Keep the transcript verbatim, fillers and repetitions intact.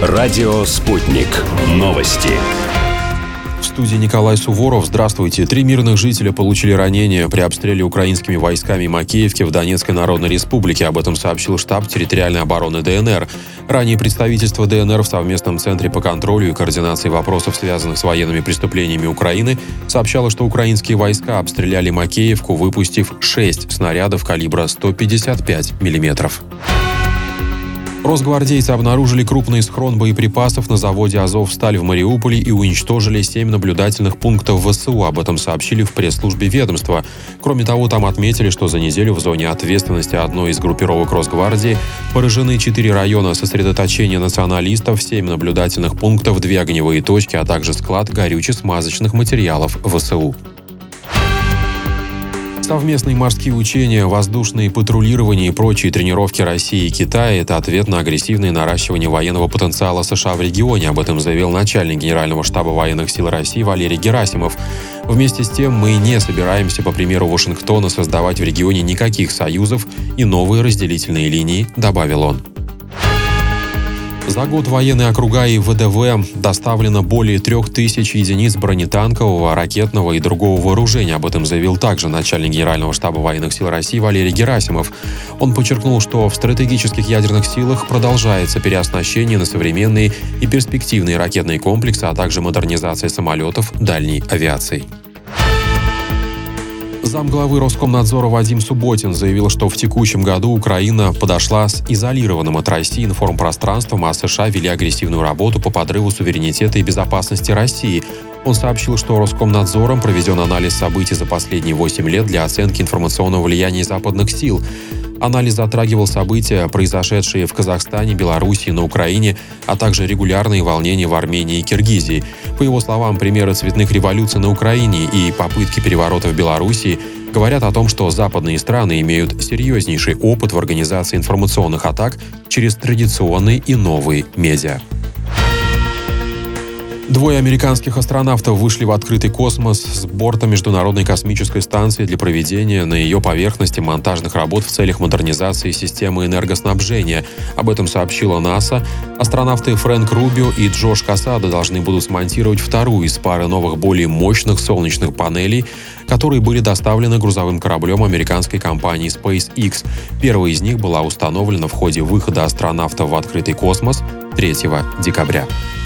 Радио «Спутник». Новости. В студии Николай Суворов. Здравствуйте. Три мирных жителя получили ранения при обстреле украинскими войсками Макеевки в Донецкой Народной Республике. Об этом сообщил штаб территориальной обороны ДНР. Ранее представительство ДНР в совместном центре по контролю и координации вопросов, связанных с военными преступлениями Украины, сообщало, что украинские войска обстреляли Макеевку, выпустив шесть снарядов калибра сто пятьдесят пять миллиметров. Росгвардейцы обнаружили крупный схрон боеприпасов на заводе «Азовсталь» в Мариуполе и уничтожили семь наблюдательных пунктов ВСУ. Об этом сообщили в пресс-службе ведомства. Кроме того, там отметили, что за неделю в зоне ответственности одной из группировок Росгвардии поражены четыре района сосредоточения националистов, семь наблюдательных пунктов, две огневые точки, а также склад горюче-смазочных материалов ВСУ. Совместные морские учения, воздушные патрулирования и прочие тренировки России и Китая – это ответ на агрессивное наращивание военного потенциала США в регионе. Об этом заявил начальник Генерального штаба военных сил России Валерий Герасимов. Вместе с тем, мы не собираемся, по примеру Вашингтона, создавать в регионе никаких союзов и новые разделительные линии, добавил он. За год военные округа и ВДВ доставлено более трех тысяч единиц бронетанкового, ракетного и другого вооружения. Об этом заявил также начальник Генерального штаба военных сил России Валерий Герасимов. Он подчеркнул, что в стратегических ядерных силах продолжается переоснащение на современные и перспективные ракетные комплексы, а также модернизация самолетов дальней авиации. Замглавы Роскомнадзора Вадим Субботин заявил, что в текущем году Украина подошла с изолированным от России информпространством, а США вели агрессивную работу по подрыву суверенитета и безопасности России. Он сообщил, что Роскомнадзором проведен анализ событий за последние восемь лет для оценки информационного влияния западных сил. Анализ затрагивал события, произошедшие в Казахстане, Белоруссии, на Украине, а также регулярные волнения в Армении и Киргизии. По его словам, примеры цветных революций на Украине и попытки переворота в Белоруссии говорят о том, что западные страны имеют серьезнейший опыт в организации информационных атак через традиционные и новые медиа. Двое американских астронавтов вышли в открытый космос с борта Международной космической станции для проведения на ее поверхности монтажных работ в целях модернизации системы энергоснабжения. Об этом сообщила НАСА. Астронавты Фрэнк Рубио и Джош Касада должны будут смонтировать вторую из пары новых, более мощных солнечных панелей, которые были доставлены грузовым кораблем американской компании SpaceX. Первая из них была установлена в ходе выхода астронавтов в открытый космос третьего декабря.